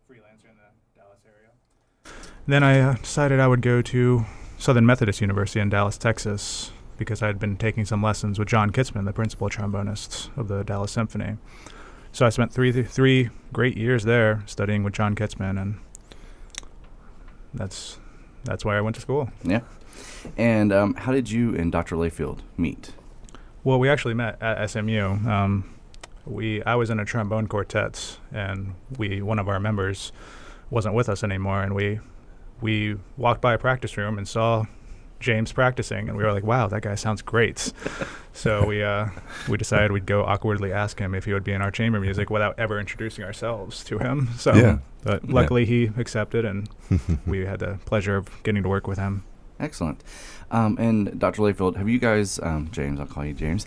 freelancer in the Dallas area. Then I decided I would go to Southern Methodist University in Dallas, Texas, because I had been taking some lessons with John Kitzman, the principal trombonist of the Dallas Symphony. So I spent three great years there studying with John Kitzman, and that's why I went to school. Yeah. And how did you and Dr. Layfield meet? Well, we actually met at SMU. I was in a trombone quartet, and one of our members wasn't with us anymore, and we walked by a practice room and saw James practicing, and we were like, wow, that guy sounds great. So we decided we'd go awkwardly ask him if he would be in our chamber music without ever introducing ourselves to him. So but luckily he accepted, and we had the pleasure of getting to work with him. Excellent. And Dr. Layfield, have you guys, James, I'll call you James,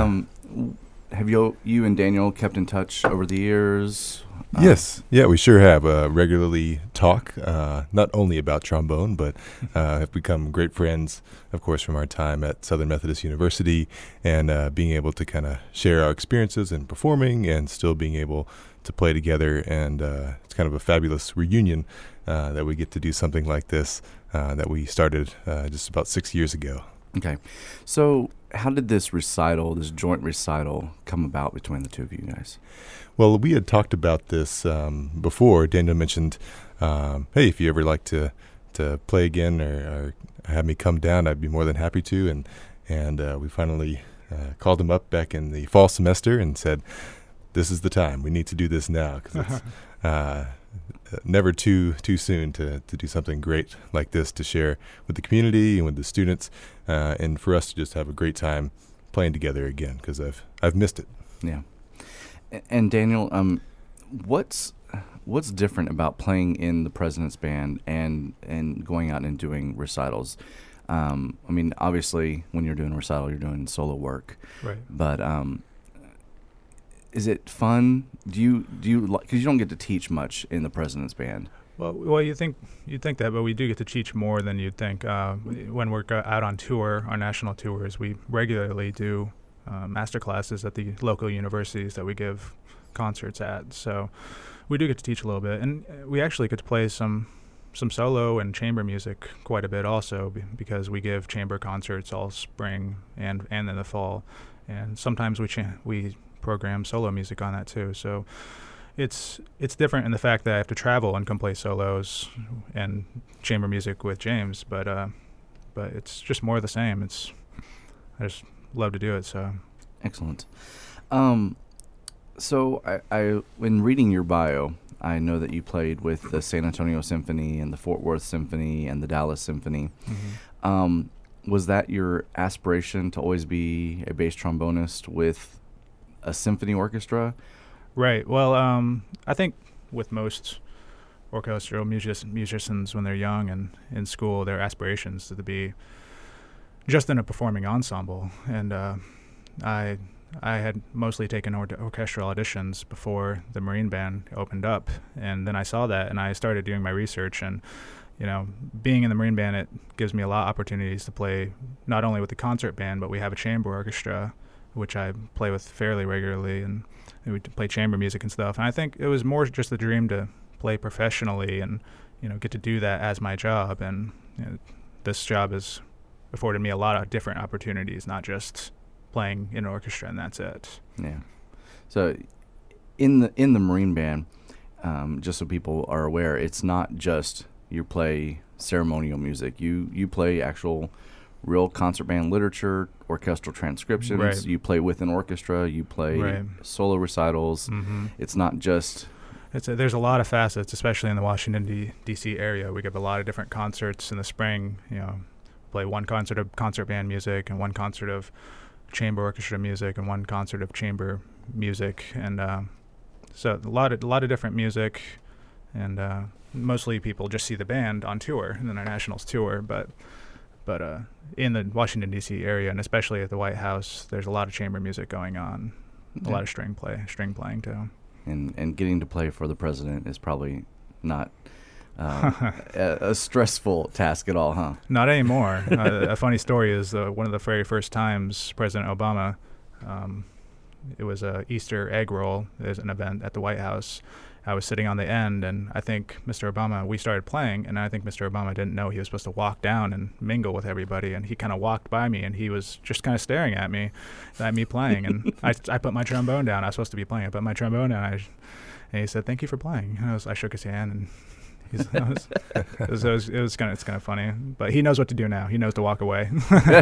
have you and Daniel kept in touch over the years? Yes. Yeah, we sure have. Regularly talk, not only about trombone, but have become great friends, of course, from our time at Southern Methodist University, and being able to kind of share our experiences in performing and still being able to play together. And it's kind of a fabulous reunion that we get to do something like this that we started just about 6 years ago. Okay. So how did this joint recital, come about between the two of you guys? Well, we had talked about this before. Daniel mentioned, hey, if you ever like to play again or have me come down, I'd be more than happy to. And we finally called him up back in the fall semester and said, this is the time. We need to do this now, because it's never too soon to do something great like this to share with the community and with the students, and for us to just have a great time playing together again, because I've missed it. Yeah. And Daniel, what's different about playing in the President's Band and going out and doing recitals? I mean, obviously, when you're doing a recital, you're doing solo work, Right. But is it fun? Do you because you don't get to teach much in the President's Band? Well, you'd think that, but we do get to teach more than you'd think. When we're out on tour, our national tours, we regularly do master classes at the local universities that we give concerts at. So we do get to teach a little bit, and we actually get to play some solo and chamber music quite a bit also, because we give chamber concerts all spring and in the fall, and sometimes we program solo music on that too. So it's different in the fact that I have to travel and come play solos and chamber music with James, but it's just more of the same. I just love to do it. So excellent. So I when reading your bio, I know that you played with the San Antonio Symphony and the Fort Worth Symphony and the Dallas Symphony. Mm-hmm. Was that your aspiration, to always be a bass trombonist with a symphony orchestra? Right. Well, I think with most orchestral musicians when they're young and in school, their aspirations to be just in a performing ensemble. And I had mostly taken orchestral auditions before the Marine Band opened up, and then I saw that and I started doing my research. And being in the Marine Band, it gives me a lot of opportunities to play not only with the concert band, but we have a chamber orchestra, which I play with fairly regularly, and we play chamber music and stuff. And I think it was more just a dream to play professionally and get to do that as my job. And this job has afforded me a lot of different opportunities, not just playing in an orchestra and that's it. Yeah. So in the Marine Band, just so people are aware, it's not just you play ceremonial music. You play actual real concert band literature, orchestral transcriptions. Right. You play with an orchestra. You play solo recitals. Mm-hmm. It's not just... There's a lot of facets, especially in the Washington, D.C. area. We give a lot of different concerts in the spring. Play one concert of concert band music and one concert of chamber orchestra music and one concert of chamber music. And so a lot of different music. And mostly people just see the band on tour and then our nationals tour. But in the Washington, D.C. area, and especially at the White House, there's a lot of chamber music going on, a lot of string playing too. And getting to play for the president is probably not a stressful task at all, huh? Not anymore. A funny story is one of the very first times President Obama, it was a Easter egg roll. There's an event at the White House, I was sitting on the end, and I think Mr. Obama, we started playing, and I think Mr. Obama didn't know he was supposed to walk down and mingle with everybody, and he kind of walked by me, and he was just kind of staring at me playing, and I put my trombone down. I was supposed to be playing. I put my trombone down, and he said, "Thank you for playing." And I shook his hand, and it's kind of funny, but he knows what to do now. He knows to walk away.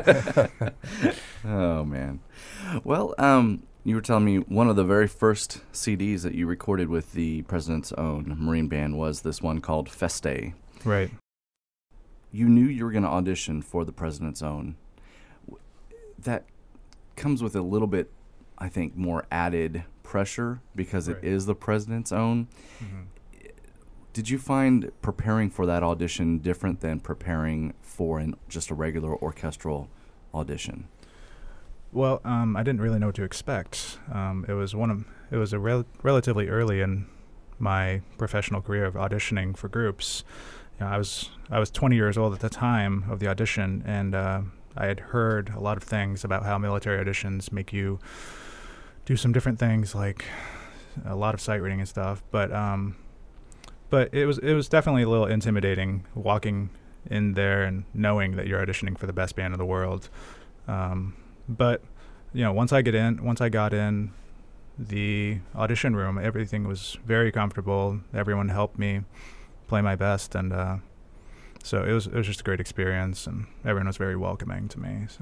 Oh man. Well, you were telling me one of the very first CDs that you recorded with the President's Own Marine Band was this one called Feste. Right. You knew you were going to audition for the President's Own. That comes with a little bit, I think, more added pressure because it is the President's Own. Mm-hmm. Did you find preparing for that audition different than preparing for just a regular orchestral audition? Well, I didn't really know what to expect. It was relatively early in my professional career of auditioning for groups. I was 20 years old at the time of the audition, and I had heard a lot of things about how military auditions make you do some different things, like a lot of sight reading and stuff. But it was definitely a little intimidating walking in there and knowing that you're auditioning for the best band in the world. But once I got in the audition room, everything was very comfortable. Everyone helped me play my best, and so it was just a great experience, and everyone was very welcoming to me. So.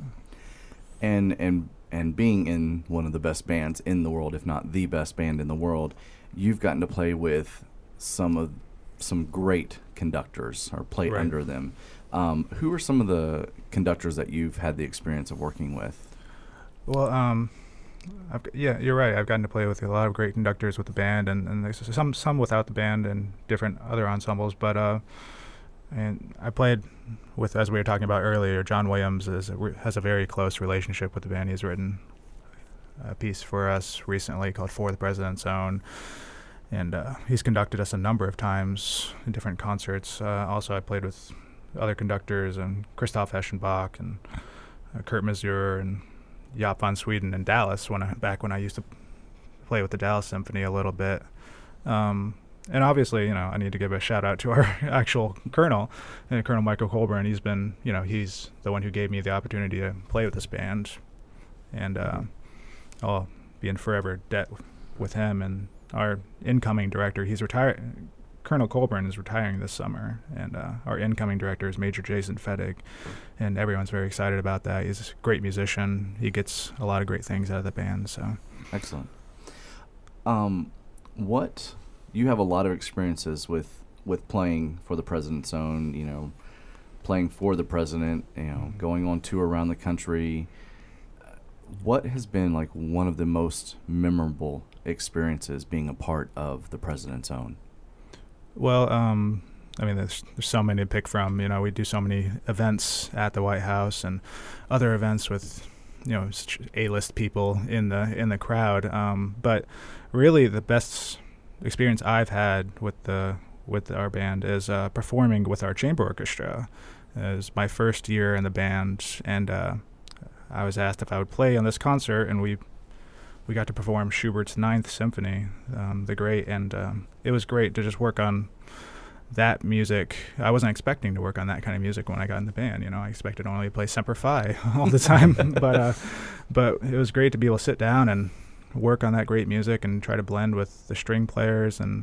And being in one of the best bands in the world, if not the best band in the world, you've gotten to play with some great conductors or play under them. Who are some of the conductors that you've had the experience of working with? Well, you're right. I've gotten to play with a lot of great conductors with the band, and there's some without the band and different other ensembles. But and I played with, as we were talking about earlier, John Williams has a very close relationship with the band. He's written a piece for us recently called "For the President's Own," and he's conducted us a number of times in different concerts. Also, I played with other conductors, and Christoph Eschenbach and Kurt Masur and Jaap van Sweden in Dallas when I used to play with the Dallas Symphony a little bit. And obviously, I need to give a shout out to our actual colonel, Colonel Michael Colburn. He's been, he's the one who gave me the opportunity to play with this band, and I'll be in forever debt with him. And our incoming director, he's retired. Colonel Colburn is retiring this summer, and our incoming director is Major Jason Fedig, and everyone's very excited about that. He's a great musician. He gets a lot of great things out of the band. So excellent. You have a lot of experiences with playing for the President's Own, playing for the president, going on tour around the country. What has been like one of the most memorable experiences being a part of the President's Own? Well, there's so many to pick from. We do so many events at the White House and other events with, such A-list people in the crowd. But really, the best experience I've had with our band is performing with our chamber orchestra. It was my first year in the band, and I was asked if I would play on this concert, and we got to perform Schubert's Ninth Symphony, the Great, and it was great to just work on that music. I wasn't expecting to work on that kind of music when I got in the band. I expected only to play Semper Fi all the time, but it was great to be able to sit down and work on that great music and try to blend with the string players, and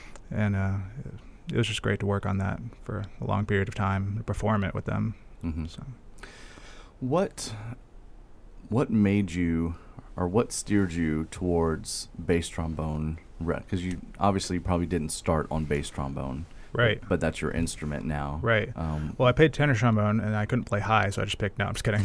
it was just great to work on that for a long period of time, to perform it with them. Mm-hmm. So, what made you, or what steered you towards bass trombone? Because you obviously probably didn't start on bass trombone, right? But that's your instrument now, right? Well, I played tenor trombone and I couldn't play high, so I just picked. No, I'm just kidding.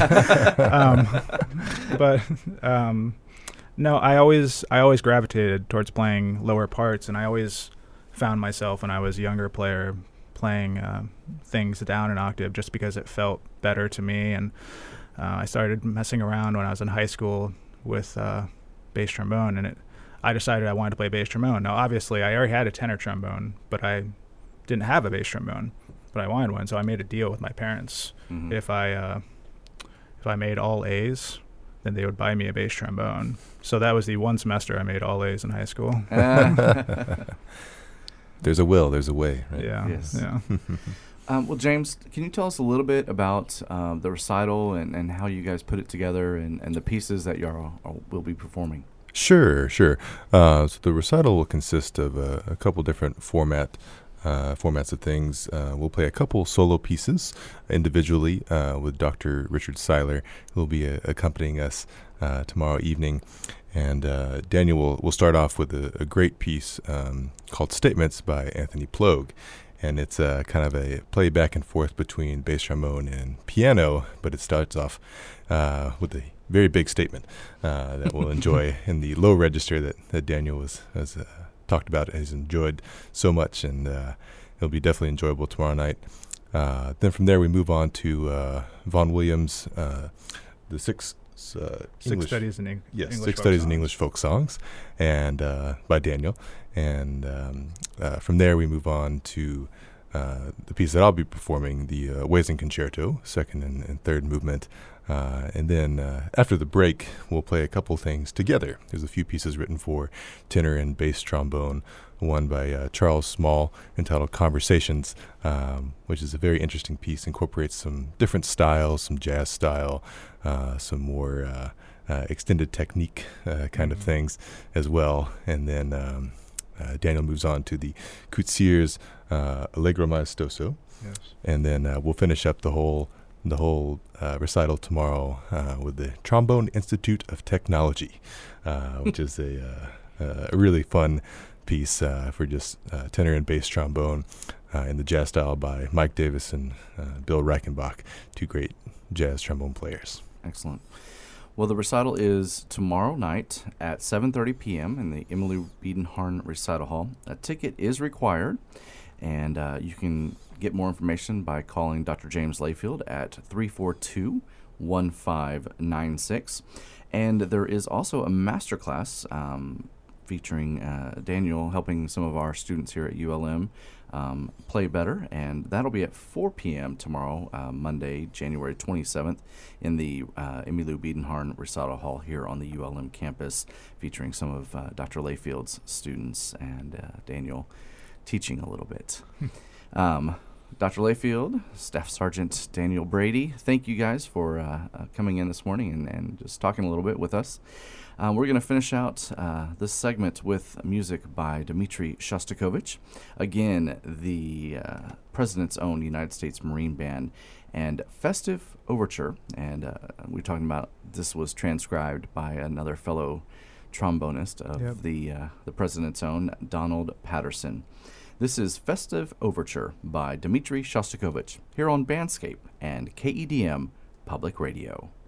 No, I always gravitated towards playing lower parts, and I always found myself when I was a younger player playing things down an octave just because it felt better to me. And I started messing around when I was in high school with bass trombone, and I decided I wanted to play bass trombone. Now, obviously, I already had a tenor trombone, but I didn't have a bass trombone, but I wanted one, so I made a deal with my parents. Mm-hmm. If I made all A's, then they would buy me a bass trombone. So that was the one semester I made all A's in high school. There's a will, there's a way. Right? Yeah. Yes. Yeah. Well, James, can you tell us a little bit about the recital and how you guys put it together and the pieces that you will be performing? Sure. So the recital will consist of a couple different formats of things. We'll play a couple solo pieces individually with Dr. Richard Seiler, who will be accompanying us tomorrow evening. And Daniel will start off with a great piece called Statements by Anthony Plogue. And it's kind of a play back and forth between bass trombone and piano, but it starts off with a very big statement that we'll enjoy in the low register that Daniel has talked about, has enjoyed so much, and it'll be definitely enjoyable tomorrow night. Then from there we move on to Vaughan Williams, the six studies in English Six folk Studies in songs. English Folk Songs, and by Daniel. And from there we move on to the piece that I'll be performing, the Wesen Concerto, second and third movement. And then after the break, we'll play a couple things together. There's a few pieces written for tenor and bass trombone, one by Charles Small entitled Conversations, which is a very interesting piece, incorporates some different styles, some jazz style, some more extended technique kind of things as well. And then Daniel moves on to the Coetzier's Allegro Maestoso. Yes. And then we'll finish up the whole recital tomorrow with the Trombone Institute of Technology, which is a really fun piece for just tenor and bass trombone in the jazz style by Mike Davis and Bill Reichenbach, two great jazz trombone players. Excellent. Well, the recital is tomorrow night at 7:30 p.m. in the Emily Biedenharn Recital Hall. A ticket is required, and you can get more information by calling Dr. James Layfield at 342-1596. And there is also a masterclass featuring Daniel helping some of our students here at ULM play better, and that'll be at 4 p.m. tomorrow, Monday, January 27th, in the Emily Biedenharn Recital Hall here on the ULM campus, featuring some of Dr. Layfield's students and Daniel teaching a little bit. Dr. Layfield, Staff Sergeant Daniel Brady, thank you guys for coming in this morning and just talking a little bit with us. We're going to finish out this segment with music by Dmitri Shostakovich, again, the President's Own United States Marine Band, and Festive Overture. And we're talking about this was transcribed by another fellow trombonist of the President's Own, Donald Patterson. This is Festive Overture by Dmitri Shostakovich here on Bandscape and KEDM Public Radio.